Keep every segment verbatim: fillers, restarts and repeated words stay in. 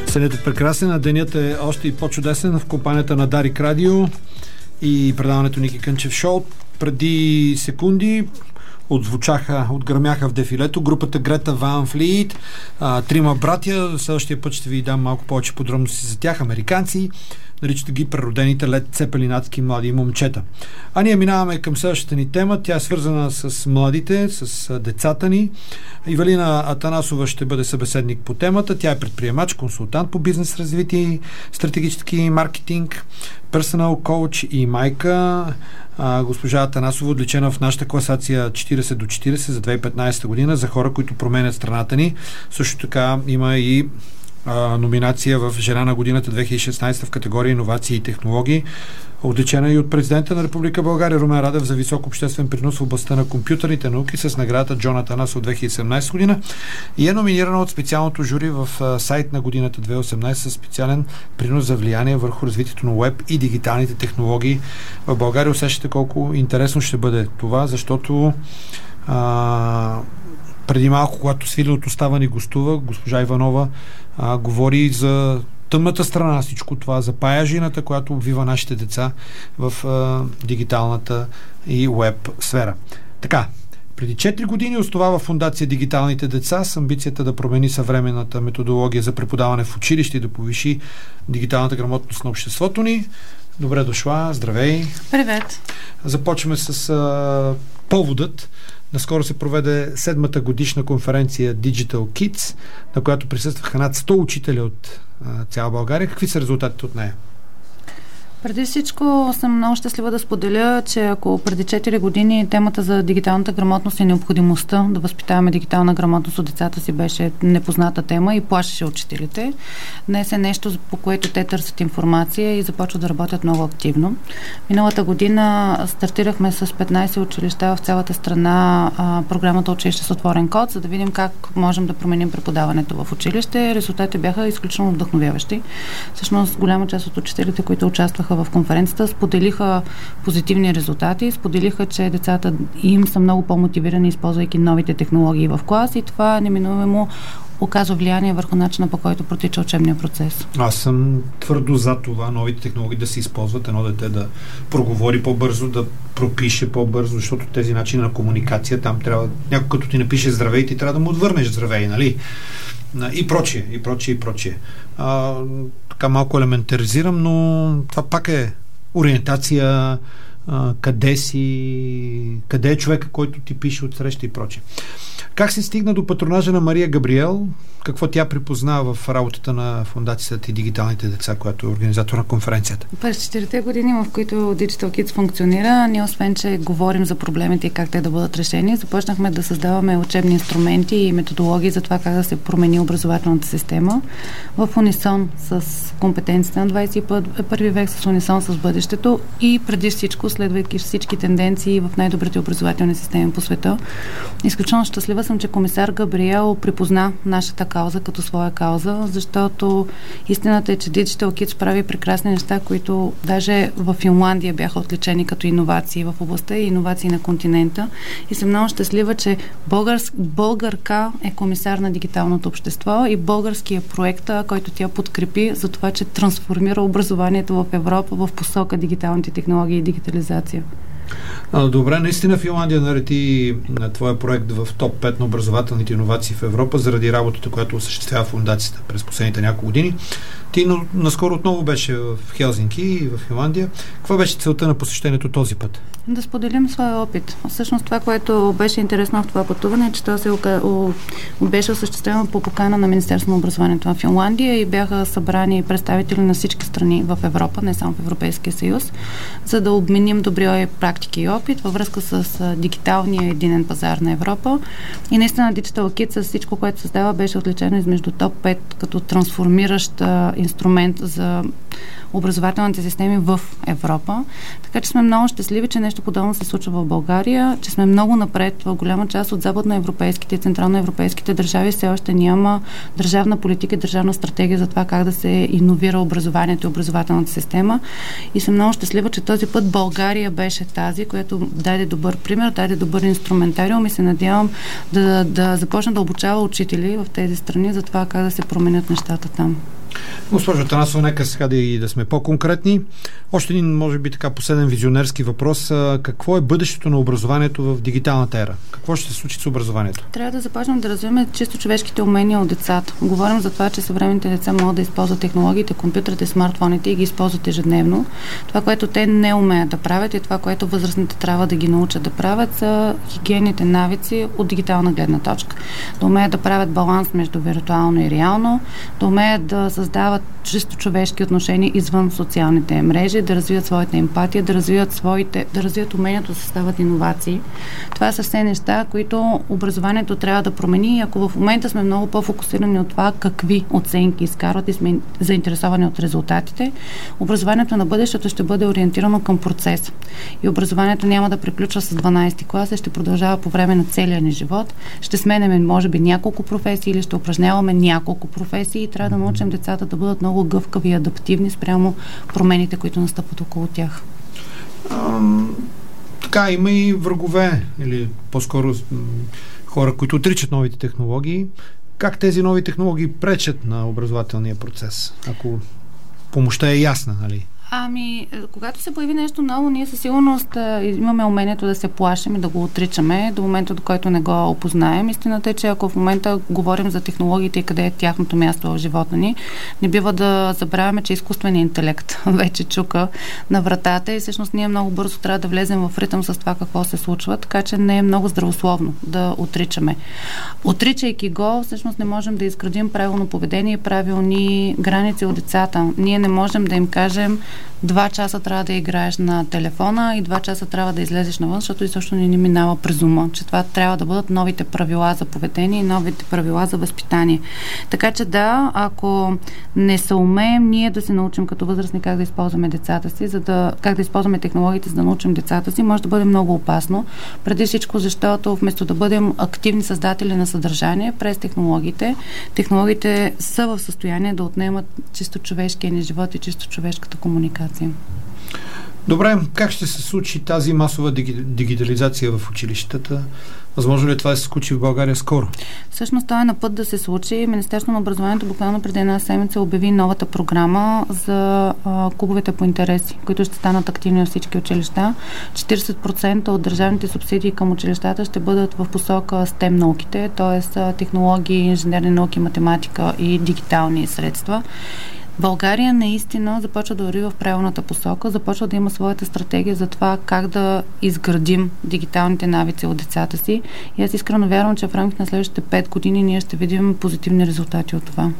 Сънят е прекрасен, а денят е още и по-чудесен в компанията на Дарик Радио и предаването Ники Кънчев Шоу. Преди секунди отзвучаха, отгърмяха в дефилето групата Грета Ван Флийт, а, трима братя. Следващия път ще ви дам малко повече подробности за тях. Американци, наричат ги преродените лед цепелинатски млади момчета. А ние минаваме към следващата ни тема. Тя е свързана с младите, с децата ни. Ивелина Атанасова ще бъде събеседник по темата. Тя е предприемач, консултант по бизнес развитие, стратегически маркетинг, персонал коуч и майка. А, госпожа Атанасова отличена в нашата класация четирийсет до четирийсет за две хиляди и петнадесета година за хора, които променят страната ни. Също така има и а, номинация в Жена на годината две хиляди и шестнадесета в категория иновации и технологии. Отличена и от президента на Република България Румен Радев за висок обществен принос в областта на компютърните науки с наградата Джон Атанасов от две хиляди и седемнадесета година и е номинирана от специалното жури в а, сайт на годината две хиляди и осемнадесета със специален принос за влияние върху развитието на уеб и дигиталните технологии в България. Усещате колко интересно ще бъде това, защото а, преди малко, когато Свилен от Остава ни гостува, госпожа Иванова а, говори за тъмната страна на всичко това, за паяжината, която обвива нашите деца в а, дигиталната и уеб сфера. Така, преди четири години основава фондация Дигиталните деца с амбицията да промени съвременната методология за преподаване в училище и да повиши дигиталната грамотност на обществото ни. Добре дошла, здравей! Привет! Започваме с а, поводът. Наскоро се проведе седмата годишна конференция Digital Kids, на която присъстваха над сто учители от а, цяла България. Какви са резултатите от нея? Преди всичко съм много щастлива да споделя, че ако преди четири години темата за дигиталната грамотност и необходимостта да възпитаваме дигитална грамотност от децата си беше непозната тема и плашеше учителите, днес е нещо, по което те търсят информация и започват да работят много активно. Миналата година стартирахме с петнадесет училища в цялата страна а, програмата Училище с отворен код, за да видим как можем да променим преподаването в училище. Резултатите бяха изключително вдъхновяващи. Всъщност голяма част от учителите, които участваха в конференцията, споделиха позитивни резултати, споделиха, че децата им са много по-мотивирани, използвайки новите технологии в клас и това неминуемо оказва влияние върху начина, по който протича учебния процес. Аз съм твърдо за това новите технологии да се използват, едно дете да проговори по-бързо, да пропише по-бързо, защото тези начини на комуникация, там трябва, някой като ти напише здравей, ти трябва да му отвърнеш здравей, нали? И прочие, и прочие, и прочие. А, така малко елементаризирам, но това пак е ориентация, а, къде си, къде е човека, който ти пише от среща и прочие. Как се стигна до патронажа на Мария Габриел? Какво тя припозна в работата на фондацията и Дигиталните деца, която е организатор на конференцията? През четирите години, в които Digital Kids функционира, ние освен, че говорим за проблемите и как те да бъдат решени, започнахме да създаваме учебни инструменти и методологии за това как да се промени образователната система в унисон с компетенциите на двадесет и първи век, с унисон с бъдещето и преди всичко, следвайки всички тенденции в най-добрите образователни системи по света. Изключително щастлива съм, че комисар Габриел припозна нашата кауза като своя кауза, защото истината е, че Digital Kids прави прекрасни неща, които даже в Финландия бяха отличени като иновации в областта и иновации на континента. И съм много щастлива, че българск, българка е комисар на дигиталното общество и българския проект, който тя подкрепи за това, че трансформира образованието в Европа в посока дигиталните технологии и дигитализация. А, добре, наистина Финландия нареди на твоя проект в топ пет на образователните иновации в Европа заради работата, която осъществява фондацията през последните няколко години. Ти но, наскоро отново беше в Хелзинки и в Финландия. Каква беше целта на посещението този път? Да споделим своя опит. Всъщност това, което беше интересно в това пътуване, е, че то се беше осъществено по покана на Министерството на образованието на Финландия и бяха събрани представители на всички страни в Европа, не само в Европейския съюз, за да обменим добри практики и опит във връзка с дигиталния единен пазар на Европа. И наистина Digital Kids с всичко, което създава, беше отличено измежду топ пет като трансформиращ инструмент за образователните системи в Европа. Така че сме много щастливи, че нещо подобно се случва в България, че сме много напред. В голяма част от западноевропейските и централноевропейските държави все още няма държавна политика и държавна стратегия за това как да се иновира образованието и образователната система. И съм много щастлива, че този път България беше тази, която даде добър пример, даде добър инструментариум и се надявам да, да започна да обучава учители в тези страни за това как да се променят нещата там. Госпожо Атанасова, нека сега да, и да сме по-конкретни. Още един, може би така, последен визионерски въпрос. Какво е бъдещето на образованието в дигиталната ера? Какво ще се случи с образованието? Трябва да започнем да развиваме чисто човешките умения от децата. Говорим за това, че съвременните деца могат да използват технологиите, компютрите, смартфоните и ги използват ежедневно. Това, което те не умеят да правят и това, което възрастните трябва да ги научат да правят, са хигиенните навици от дигитална гледна точка. Да умеят да правят баланс между виртуално и реално, да умеят да създават чисто човешки отношения извън социалните мрежи, да развият своята емпатия, да развият своите, да развият умението да създават иновации. Това са все неща, които образованието трябва да промени. Ако в момента сме много по-фокусирани от това какви оценки изкарват и сме заинтересовани от резултатите, образованието на бъдещето ще бъде ориентирано към процес. И образованието няма да приключва с дванадесети клас, ще продължава по време на целия ни живот. Ще сменяме, може би, няколко професии или ще упражняваме няколко професии и трябва да научим децата да бъдат много гъвкави и адаптивни спрямо промените, които настъпват около тях. Ам, така, има и врагове, или по-скоро хора, които отричат новите технологии. Как тези нови технологии пречат на образователния процес? Ако помощта е ясна, нали? Ами, когато се появи нещо ново, ние със сигурност а, имаме умението да се плашим и да го отричаме до момента, до който не го опознаем. Истината е, че ако в момента говорим за технологиите и къде е тяхното място в живота ни, не бива да забравяме, че изкуственият интелект вече чука на вратата и всъщност ние много бързо трябва да влезем в ритъм с това какво се случва, така че не е много здравословно да отричаме. Отричайки го, всъщност не можем да изградим правилно поведение и правилни граници от децата. Ние не можем да им кажем два часа трябва да играеш на телефона и два часа трябва да излезеш навън, защото и също не ни минава през ума, че това трябва да бъдат новите правила за поведение и новите правила за възпитание. Така че да, ако не съумеем ние да се научим като възрастни как да използваме децата си, за да, как да използваме технологиите, за да научим децата си, може да бъде много опасно. Преди всичко, защото вместо да бъдем активни създатели на съдържание през технологиите, технологиите са в състояние да отнемат чисто човешкия ни живот и чисто човешката комуникация. Добре, как ще се случи тази масова дигитализация в училищата? Възможно ли това да се случи в България скоро? Всъщност това е на път да се случи. Министерството на образованието буквално преди една седмица обяви новата програма за а, клубовете по интереси, които ще станат активни във всички училища. четиридесет процента от държавните субсидии към училищата ще бъдат в посока STEM науките, т.е. технологии, инженерни науки, математика и дигитални средства. България наистина започва да върви в правилната посока, започва да има своята стратегия за това как да изградим дигиталните навици от децата си. И аз искрено вярвам, че в рамките на следващите пет години ние ще видим позитивни резултати от това.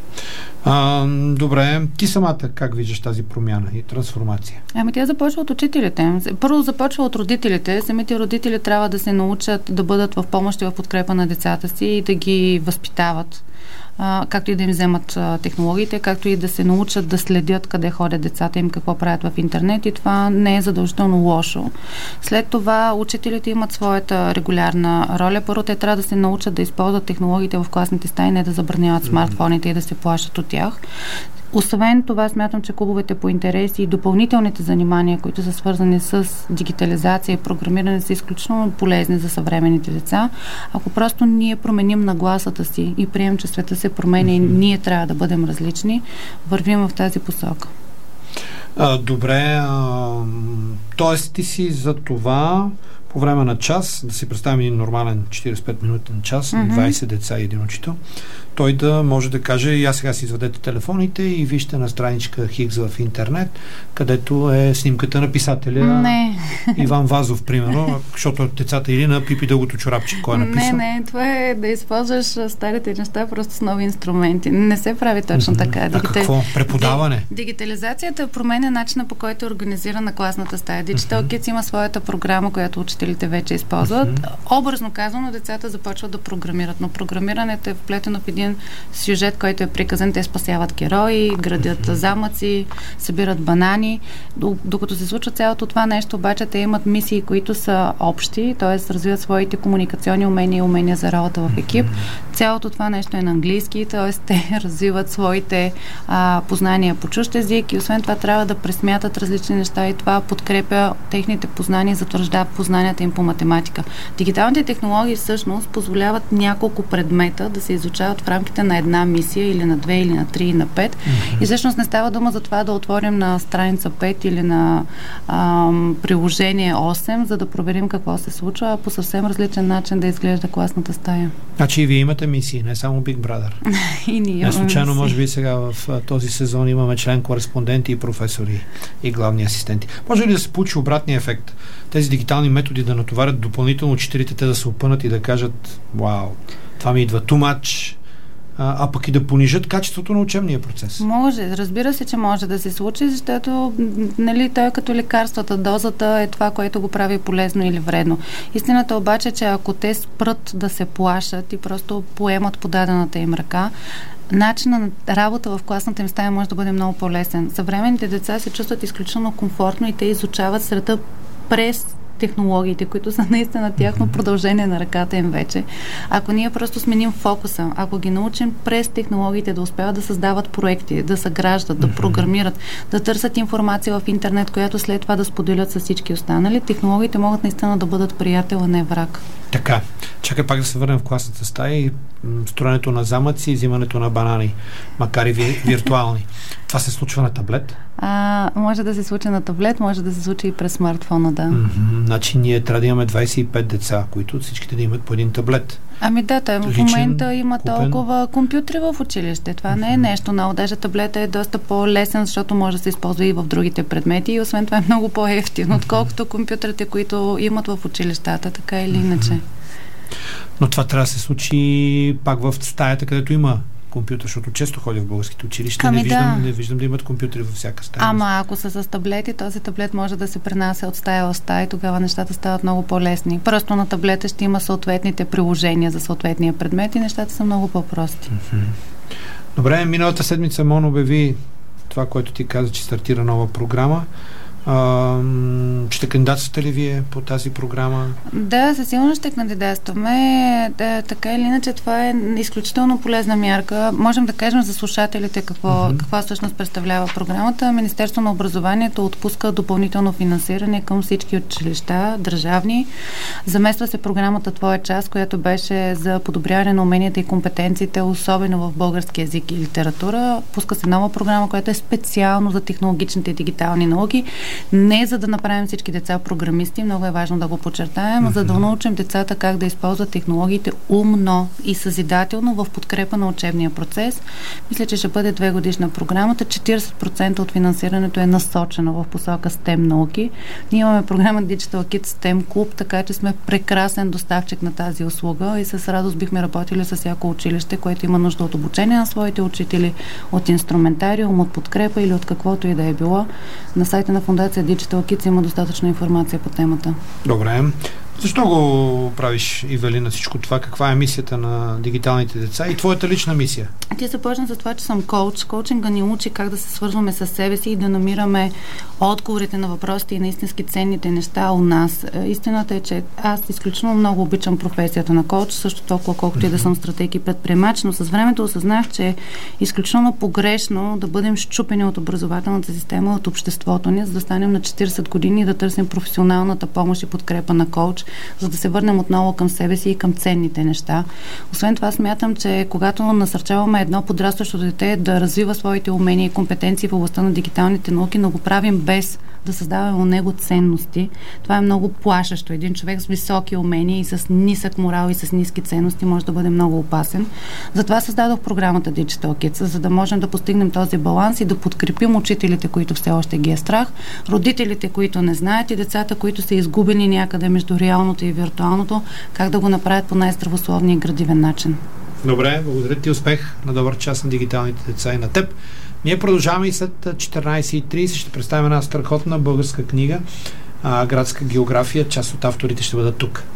А, добре, ти самата как виждаш тази промяна и трансформация? Ами тя започва от учителите. Първо започва от родителите. Самите родители трябва да се научат да бъдат в помощ и в подкрепа на децата си и да ги възпитават. Uh, както и да им вземат uh, технологиите, както и да се научат да следят къде ходят децата им, какво правят в интернет и това не е задължително лошо. След това учителите имат своята регулярна роля. Първо те трябва да се научат да използват технологиите в класните стаи, не да забраняват смартфоните и да се плашат от тях. Освен това, смятам, че клубовете по интереси и допълнителните занимания, които са свързани с дигитализация и програмиране, са изключително полезни за съвременните деца. Ако просто ние променим нагласата си и приемем, че света се променя и ние трябва да бъдем различни, вървим в тази посока. А, добре, т.е. ти си за това по време на час, да си представим един нормален четиридесет и пет минутен час, mm-hmm. двайсет деца и един учител, той да може да каже, и аз сега си извадете телефоните и вижте на страничка Хикс в интернет, където е снимката на писателя не. Иван Вазов, примерно, защото децата или на Пипи дългото чорапче, кой е написал? Не, не, това е да използваш старите неща просто с нови инструменти. Не се прави точно mm-hmm. така. А Дигитал... какво? Преподаване? Дигитализацията променя начина, по който е организирана класната стая. Digital mm-hmm. Kids има своята програма, която учителите вече използват. Mm-hmm. Образно казано, децата започват да програмират, но програмирането е вплетено в един сюжет, който е приказан. Те спасяват герои, градят mm-hmm. замъци, събират банани. Докато се случва цялото това нещо, обаче те имат мисии, които са общи, т.е. развиват своите комуникационни умения и умения за работа в екип. Mm-hmm. Цялото това нещо е на английски, т.е. те развиват своите а, познания по чужд език и освен това трябва да пресмятат различни неща и това подкрепя техните познания, затвърждава познанията знанията им по математика. Дигиталните технологии всъщност позволяват няколко предмета да се изучават в рамките на една мисия или на две, или на три, или на пет. Mm-hmm. И всъщност не става дума за това да отворим на страница пет или на ам, приложение осем, за да проверим какво се случва, а по съвсем различен начин да изглежда класната стая. Значи и вие имате мисии, не само Big Brother. И ние имаме случайно, мисии. може би сега в този сезон имаме член-кореспонденти и професори и главни асистенти. Може ли да се получи обратния ефект? Тези дигитални методи да натоварят допълнително учителите, те да се опънат и да кажат: вау, това ми идва too much, а, а пък и да понижат качеството на учебния процес. Може, разбира се, че може да се случи, защото, нали, той като лекарствата, дозата е това, което го прави полезно или вредно. Истината обаче, че ако те спрат да се плашат и просто поемат подадената им ръка, начинът на работа в класната им стая може да бъде много по-лесен. Съвременните деца се чувстват изключително комфортно и те изучават света през технологиите, които са наистина тяхно продължение на ръката им вече. Ако ние просто сменим фокуса, ако ги научим през технологиите да успяват да създават проекти, да съграждат, да програмират, да търсят информация в интернет, която след това да споделят с всички останали, технологиите могат наистина да бъдат приятел, а не враг. Така, чакай пак да се върнем в класната стая и строенето на замъци и взимането на банани, макар и ви, виртуални. Това се случва на таблет? А, може да се случи на таблет, може да се случи и през смартфона, да. Mm-hmm. Значи ние трябва да имаме двайсет и пет деца, които всичките да имат по един таблет. Ами да, той в момента има купен... толкова компютри в училище. Това mm-hmm. не е нещо ново. Даже таблета е доста по-лесен, защото може да се използва и в другите предмети и освен това е много по-ефтино, mm-hmm. отколкото компютрите, които имат в училищата, така или иначе. Mm-hmm. Но това трябва да се случи пак в стаята, където има компютър, защото често ходя в българските училища. Ами не, виждам, да. не виждам да имат компютри във всяка стая. Ама ако са с таблети, този таблет може да се пренася от стая в стая и тогава нещата стават много по-лесни. Просто на таблета ще има съответните приложения за съответния предмет и нещата са много по-прости. Mm-hmm. Добре, миналата седмица МОН обяви това, което ти каза, че стартира нова програма. Uh, ще кандидатствате ли вие по тази програма? Да, със сигурност ще кандидатстваме. Да, така или иначе, това е изключително полезна мярка. Можем да кажем за слушателите какво, uh-huh. какво всъщност представлява програмата. Министерството на образованието отпуска допълнително финансиране към всички училища, държавни. Замества се програмата Твоя час, която беше за подобряване на уменията и компетенциите, особено в български език и литература. Пуска се нова програма, която е специално за технологичните и дигитални науки. Не за да направим всички деца програмисти, много е важно да го подчертаем, mm-hmm. за да научим децата как да използват технологиите умно и съзидателно в подкрепа на учебния процес. Мисля, че ще бъде две годишна програмата. четирийсет процента от финансирането е насочено в посока STEM науки. Ние имаме програма Digital Kids STEM Club, така че сме прекрасен доставчик на тази услуга и с радост бихме работили с всяко училище, което има нужда от обучение на своите учители, от инструментариум, от подкрепа или от каквото и да е било. На сайта на Фундация Digital Kids има достатъчно информация по темата. Добре. Защо го правиш, Ивелина, на всичко това? Каква е мисията на дигиталните деца и твоята лична мисия? Ти започна за това, че съм коуч. Коучинга ни учи как да се свързваме с себе си и да намираме отговорите на въпросите и на истински ценните неща у нас. Истината е, че аз изключително много обичам професията на коуч, също толкова колкото и да съм стратег и предприемач, но с времето осъзнах, че е изключително погрешно да бъдем счупени от образователната система, от обществото ни, за да станем на четирийсет години и да търсим професионалната помощ и подкрепа на коуч, за да се върнем отново към себе си и към ценните неща. Освен това, смятам, че когато насърчаваме едно подрастващо дете да развива своите умения и компетенции в областта на дигиталните науки, но го правим без да създаваме у него ценности, това е много плашещо. Един човек с високи умения и с нисък морал и с ниски ценности може да бъде много опасен. Затова създадох програмата Digital Kids, за да можем да постигнем този баланс и да подкрепим учителите, които все още ги е страх, родителите, които не знаят и децата, които са изгубени някъде между реалното и виртуалното, как да го направят по най-здравословния и градивен начин. Добре, благодаря ти, успех на добър час на дигиталните деца и на теб. Ние продължаваме и след четиринайсет и трийсет ще представим една страхотна българска книга, а, градска география. Част от авторите ще бъдат тук.